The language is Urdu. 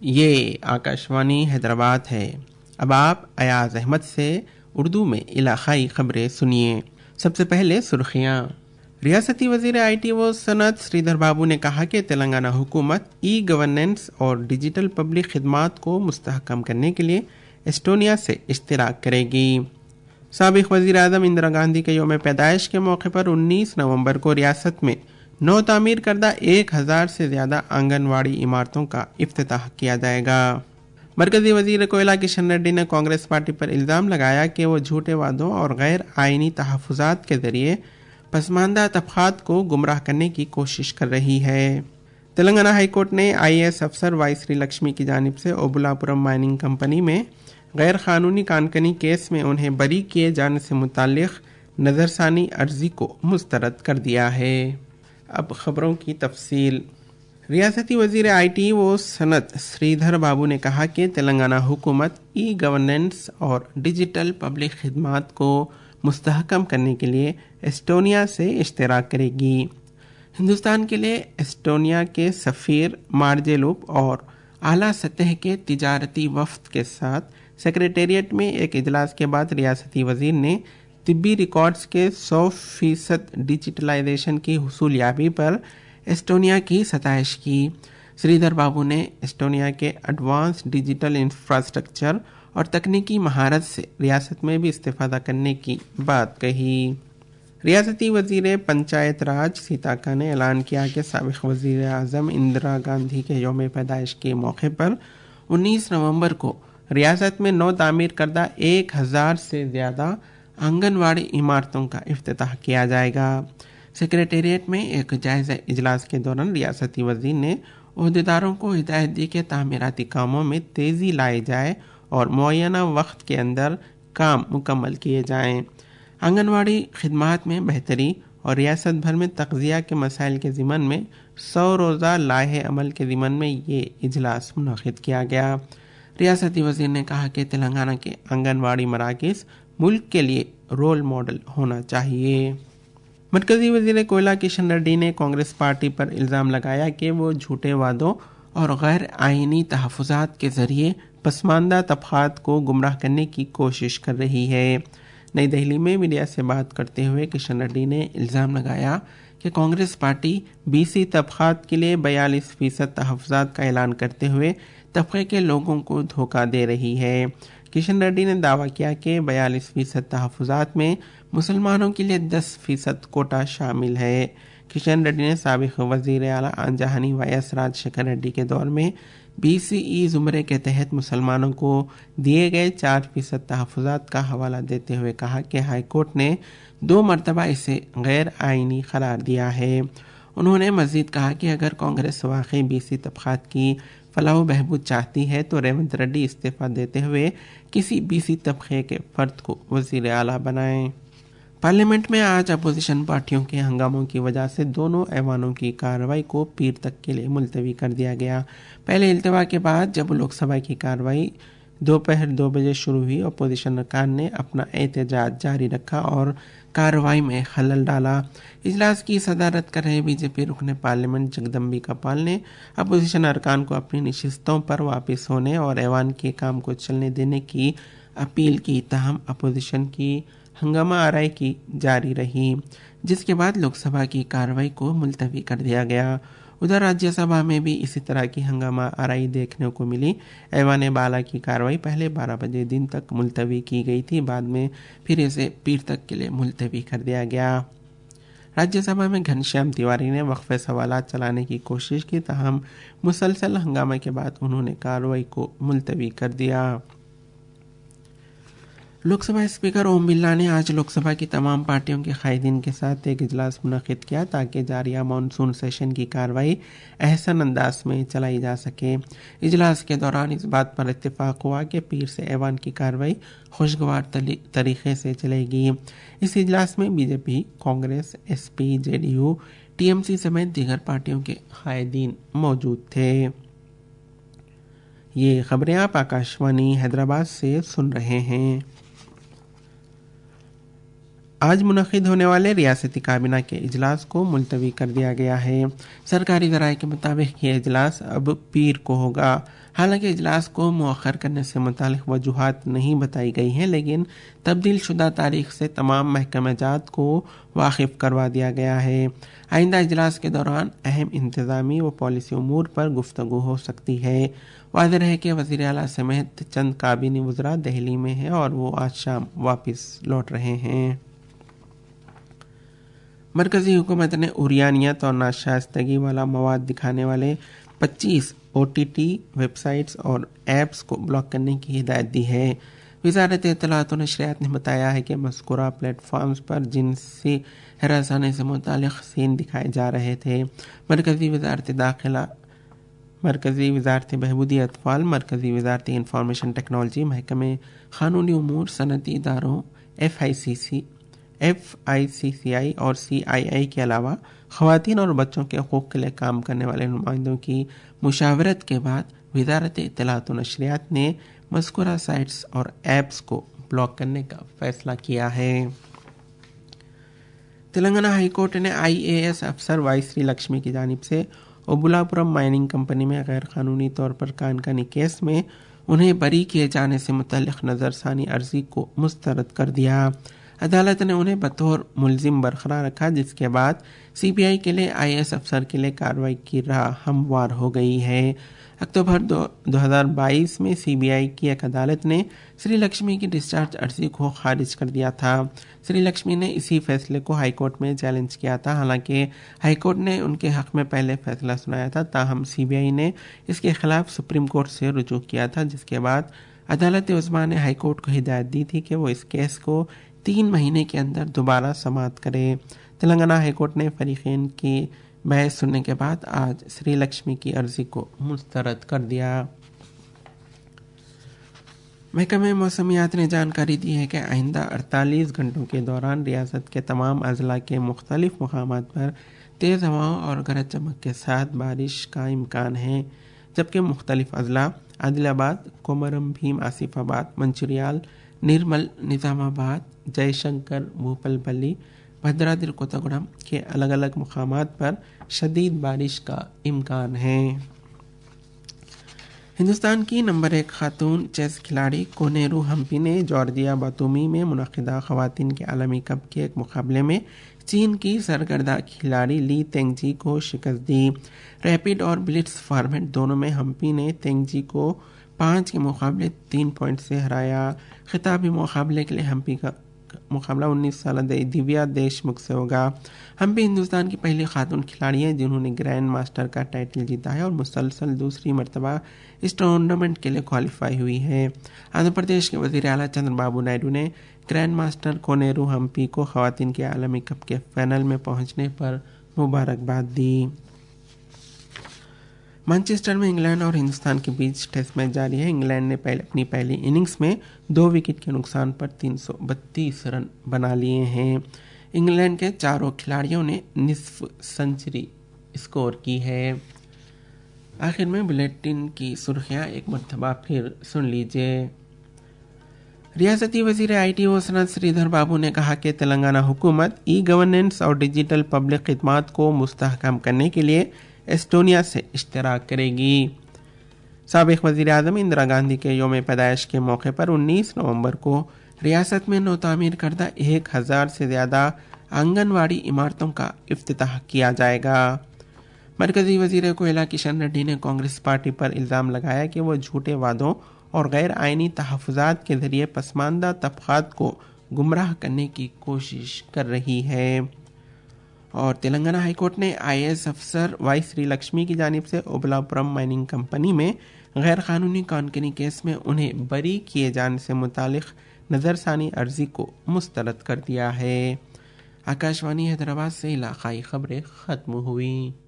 یہ آکاشوانی حیدرآباد ہے۔ اب آپ ایاز احمد سے اردو میں علاقائی خبریں سنیے۔ سب سے پہلے سرخیاں۔ ریاستی وزیر آئی ٹی و صنعت سریدھر بابو نے کہا کہ تلنگانہ حکومت ای گورننس اور ڈیجیٹل پبلک خدمات کو مستحکم کرنے کے لیے ایسٹونیا سے اشتراک کرے گی۔ سابق وزیر اعظم اندرا گاندھی کے یوم پیدائش کے موقع پر 19 نومبر کو ریاست میں نو تعمیر کردہ 1000 سے زیادہ آنگن واڑی عمارتوں کا افتتاح کیا جائے گا۔ مرکزی وزیر کوئلہ کشن ریڈی نے کانگریس پارٹی پر الزام لگایا کہ وہ جھوٹے وعدوں اور غیر آئینی تحفظات کے ذریعے پسماندہ طبقات کو گمراہ کرنے کی کوشش کر رہی ہے۔ تلنگانہ ہائی کورٹ نے IAS افسر وائی سری لکشمی کی جانب سے اوبولاپورم مائننگ کمپنی میں غیر قانونی کانکنی کیس میں انہیں بری کیے جانے سے متعلق نظرثانی عرضی کو مسترد کر دیا ہے۔ اب خبروں کی تفصیل۔ ریاستی وزیر آئی ٹی و صنعت سریدھر بابو نے کہا کہ تلنگانہ حکومت ای گورننس اور ڈیجیٹل پبلک خدمات کو مستحکم کرنے کے لیے ایسٹونیا سے اشتراک کرے گی۔ ہندوستان کے لیے ایسٹونیا کے سفیر مارجیلوپ اور اعلیٰ سطح کے تجارتی وفد کے ساتھ سیکریٹریٹ میں ایک اجلاس کے بعد ریاستی وزیر نے طبی ریکارڈز کے 100% ڈیجیٹلائزیشن کی حصول یابی پر ایسٹونیا کی ستائش کی۔ سریدھر بابو نے ایسٹونیا کے ایڈوانس ڈیجیٹل انفراسٹرکچر اور تکنیکی مہارت سے ریاست میں بھی استفادہ کرنے کی بات کہی۔ ریاستی وزیر پنچایت راج سیتاکا نے اعلان کیا کہ سابق وزیر اعظم اندرا گاندھی کے یوم پیدائش کے موقع پر 19 نومبر کو ریاست میں نو تعمیر کردہ 1000 سے زیادہ آنگن واڑی عمارتوں کا افتتاح کیا جائے گا۔ سیکریٹریٹ میں ایک جائزہ اجلاس کے دوران ریاستی وزیر نے عہدیداروں کو ہدایت دی کہ تعمیراتی کاموں میں تیزی لائی جائے اور معینہ وقت کے اندر کام مکمل کیے جائیں۔ آنگن واڑی خدمات میں بہتری اور ریاست بھر میں تغذیہ کے مسائل کے ضمن میں 100 روزہ لائحہ عمل کے ضمن میں یہ اجلاس منعقد کیا گیا۔ ریاستی وزیر نے کہا کہ تلنگانہ کے آنگن واڑی مراکز ملک کے لیے رول ماڈل ہونا چاہیے۔ مرکزی وزیر کوئلہ کشن ریڈی نے کانگریس پارٹی پر الزام لگایا کہ وہ جھوٹے وعدوں اور غیر آئینی تحفظات کے ذریعے پسماندہ طبقات کو گمراہ کرنے کی کوشش کر رہی ہے۔ نئی دہلی میں میڈیا سے بات کرتے ہوئے کشن ریڈی نے الزام لگایا کہ کانگریس پارٹی BC طبقات کے لیے 42% تحفظات کا اعلان کرتے ہوئے طبقے کے لوگوں کو دھوکہ دے رہی ہے۔ کشن ریڈی نے دعویٰ کیا کہ 42% تحفظات میں مسلمانوں کے لیے 10% کوٹا شامل ہے۔ کشن ریڈی نے سابق وزیر اعلیٰ آنجہانی YS راج شیکھر ریڈی کے دور میں BCE زمرے کے تحت مسلمانوں کو دیے گئے 4% تحفظات کا حوالہ دیتے ہوئے کہا کہ ہائی کورٹ نے 2 مرتبہ اسے غیر آئینی قرار دیا ہے۔ انہوں نے مزید کہا کہ اگر کانگریس واقعی BC طبقات کی فلاح و بہبود چاہتی ہے تو ریونت ریڈی استعفیٰ دیتے ہوئے کسی BC طبقے کے فرد کو وزیر اعلیٰ بنائیں۔ پارلیمنٹ میں آج اپوزیشن پارٹیوں کے ہنگاموں کی وجہ سے دونوں ایوانوں کی کارروائی کو پیر تک کے لیے ملتوی کر دیا گیا۔ پہلے التوا کے بعد جب لوک سبھا کی کارروائی دوپہر 2 بجے شروع ہوئی، اپوزیشن ارکان نے اپنا احتجاج جاری رکھا اور کارروائی میں خلل ڈالا۔ اجلاس کی صدارت کر رہے BJP رکن پارلیمنٹ جگدمبیکا پال نے اپوزیشن ارکان کو اپنی نشستوں پر واپس ہونے اور ایوان کے کام کو چلنے دینے کی اپیل کی، تاہم اپوزیشن کی ہنگامہ آرائی کی جاری رہی، جس کے بعد لوک سبھا کی کارروائی کو ملتوی کر دیا گیا۔ ادھر راجیہ سبھا میں بھی اسی طرح کی ہنگامہ آرائی دیکھنے کو ملی۔ ایوان بالا کی کارروائی پہلے 12 بجے دن تک ملتوی کی گئی تھی، بعد میں پھر اسے پیر تک کے لیے ملتوی کر دیا گیا۔ راجیہ سبھا میں گھنشیام تیواری نے وقفے سوالات چلانے کی کوشش کی، تاہم مسلسل ہنگامے کے بعد انہوں نے کارروائی کو ملتوی کر دیا۔ لوک سبھا اسپیکر اوم برلا نے آج لوک سبھا کی تمام پارٹیوں کے قائدین کے ساتھ ایک اجلاس منعقد کیا تاکہ جاریہ مانسون سیشن کی کارروائی احسن انداز میں چلائی جا سکے۔ اجلاس کے دوران اس بات پر اتفاق ہوا کہ پیر سے ایوان کی کارروائی خوشگوار طریقے سے چلے گی۔ اس اجلاس میں BJP، Congress, SP، JDU، TMC سمیت دیگر پارٹیوں کے قائدین موجود تھے۔ یہ خبریں آپ آکاشوانی حیدرآباد سے سن رہے ہیں۔ آج منعقد ہونے والے ریاستی کابینہ کے اجلاس کو ملتوی کر دیا گیا ہے۔ سرکاری ذرائع کے مطابق یہ اجلاس اب پیر کو ہوگا۔ حالانکہ اجلاس کو مؤخر کرنے سے متعلق وجوہات نہیں بتائی گئی ہیں، لیکن تبدیل شدہ تاریخ سے تمام محکمہ جات کو واقف کروا دیا گیا ہے۔ آئندہ اجلاس کے دوران اہم انتظامی و پالیسی امور پر گفتگو ہو سکتی ہے۔ واضح ہے کہ وزیر اعلیٰ سمیت چند کابینی وزراء دہلی میں ہیں اور وہ آج شام واپس لوٹ رہے ہیں۔ مرکزی حکومت نے عریانیت اور ناشائستگی والا مواد دکھانے والے 25 OTT ویب سائٹس اور ایپس کو بلاک کرنے کی ہدایت دی ہے۔ وزارت اطلاعات و نشریات نے بتایا ہے کہ مذکورہ پلیٹ فارمز پر جنسی ہراسانی سے متعلق سین دکھائے جا رہے تھے۔ مرکزی وزارت داخلہ، مرکزی وزارت بہبود اطفال، مرکزی وزارت انفارمیشن ٹیکنالوجی، محکمہ قانونی امور، صنعتی اداروں، FICCI اور CII کے علاوہ خواتین اور بچوں کے حقوق کے لیے کام کرنے والے نمائندوں کی مشاورت کے بعد وزارت اطلاعات و نشریات نے مذکورہ سائٹس اور ایپس کو بلاک کرنے کا فیصلہ کیا ہے۔ تلنگانہ ہائی کورٹ نے IAS افسر وائی سری لکشمی کی جانب سے اوبولاپورم مائننگ کمپنی میں غیر قانونی طور پر کانکنی کیس میں انہیں بری کیے جانے سے متعلق نظر ثانی عرضی کو مسترد کر دیا۔ عدالت نے انہیں بطور ملزم برقرار رکھا، جس کے بعد CBI کے لیے IAS افسر کے لیے کارروائی کی راہ ہموار ہو گئی ہے۔ اکتوبر 2022 میں CBI کی ایک عدالت نے سری لکشمی کی ڈسچارج عرضی کو خارج کر دیا تھا۔ سری لکشمی نے اسی فیصلے کو ہائی کورٹ میں چیلنج کیا تھا، حالانکہ ہائی کورٹ نے ان کے حق میں پہلے فیصلہ سنایا تھا، تاہم CBI نے اس کے خلاف سپریم کورٹ سے رجوع کیا تھا، جس کے بعد عدالت عظمیٰ نے ہائی کورٹ کو ہدایت دی تھی کہ وہ اس کیس کو 3 مہینے کے اندر دوبارہ سماعت کرے۔ تلنگانہ ہائی کورٹ نے فریقین کی بحث سننے کے بعد آج سری لکشمی کی عرضی کو مسترد کر دیا۔ محکمہ موسمیات نے جانکاری دی ہے کہ آئندہ 48 گھنٹوں کے دوران ریاست کے تمام اضلاع کے مختلف مقامات پر تیز ہواؤں اور گرج چمک کے ساتھ بارش کا امکان ہے، جبکہ مختلف اضلاع عادل آباد، کومرم بھیم، آصف آباد، منچریال، نرمل، نظام آباد، جے شنکر، بھوپل پلی، بھدرادری کوتاگوڑم کے الگ الگ مقامات پر شدید بارش کا امکان ہے۔ ہندوستان کی نمبر 1 خاتون چیس کھلاڑی کونیرو ہمپی نے جارجیا باتومی میں منعقدہ خواتین کے عالمی کپ کے ایک مقابلے میں چین کی سرکردہ کھلاڑی لی تینگ جی کو شکست دی۔ ریپڈ اور بلٹس فارمیٹ دونوں میں ہمپی نے تینگ جی کو 5 کے مقابلے 3 پوائنٹ سے ہرایا۔ خطابی مقابلے کے لیے ہمپی کا مقابلہ 19 سالہ دیویا دیشمکھ سے ہوگا۔ ہمپی ہندوستان کی پہلی خاتون کھلاڑی ہیں جنہوں نے گرینڈ ماسٹر کا ٹائٹل جیتا ہے اور مسلسل دوسری مرتبہ اس ٹورنامنٹ کے لیے کوالیفائی ہوئی ہے۔ آندھرا پردیش کے وزیر اعلیٰ چندر بابو نائیڈو نے گرینڈ ماسٹر کونیرو ہمپی کو خواتین کے عالمی کپ کے فائنل میں پہنچنے پر مبارکباد دی۔ مانچسٹر میں انگلینڈ اور ہندوستان کے بیچ ٹیسٹ میچ جاری ہے۔ انگلینڈ نے اپنی پہلی اننگز میں 2 وکٹ کے نقصان پر 332 رن بنا لیے ہیں۔ انگلینڈ کے چاروں کھلاڑیوں نے نصف سنچری اسکور کی ہے۔ آخر میں بلیٹن کی سرخیاں ایک مرتبہ پھر سن لیجیے۔ ریاستی وزیر IT و صنعت سری دھر بابو نے کہا کہ تلنگانہ حکومت گورننس اور ڈیجیٹل پبلک خدمات کو مستحکم کرنے کے لیے ایسٹونیا سے اشتراک کرے گی۔ سابق وزیر اعظم اندرا گاندھی کے یوم پیدائش کے موقع پر 19 نومبر کو ریاست میں نو تعمیر کردہ 1000 سے زیادہ آنگن واڑی عمارتوں کا افتتاح کیا جائے گا۔ مرکزی وزیر کوئلہ کشن ریڈی نے کانگریس پارٹی پر الزام لگایا کہ وہ جھوٹے وعدوں اور غیر آئینی تحفظات کے ذریعے پسماندہ طبقات کو گمراہ کرنے کی کوشش کر رہی ہے۔ اور تلنگانہ ہائی کورٹ نے IAS افسر وائی سری لکشمی کی جانب سے اوبلاپورم مائننگ کمپنی میں غیر قانونی کانکنی کیس میں انہیں بری کیے جانے سے متعلق نظر ثانی عرضی کو مسترد کر دیا ہے۔ آکاشوانی حیدرآباد سے علاقائی خبریں ختم ہوئیں۔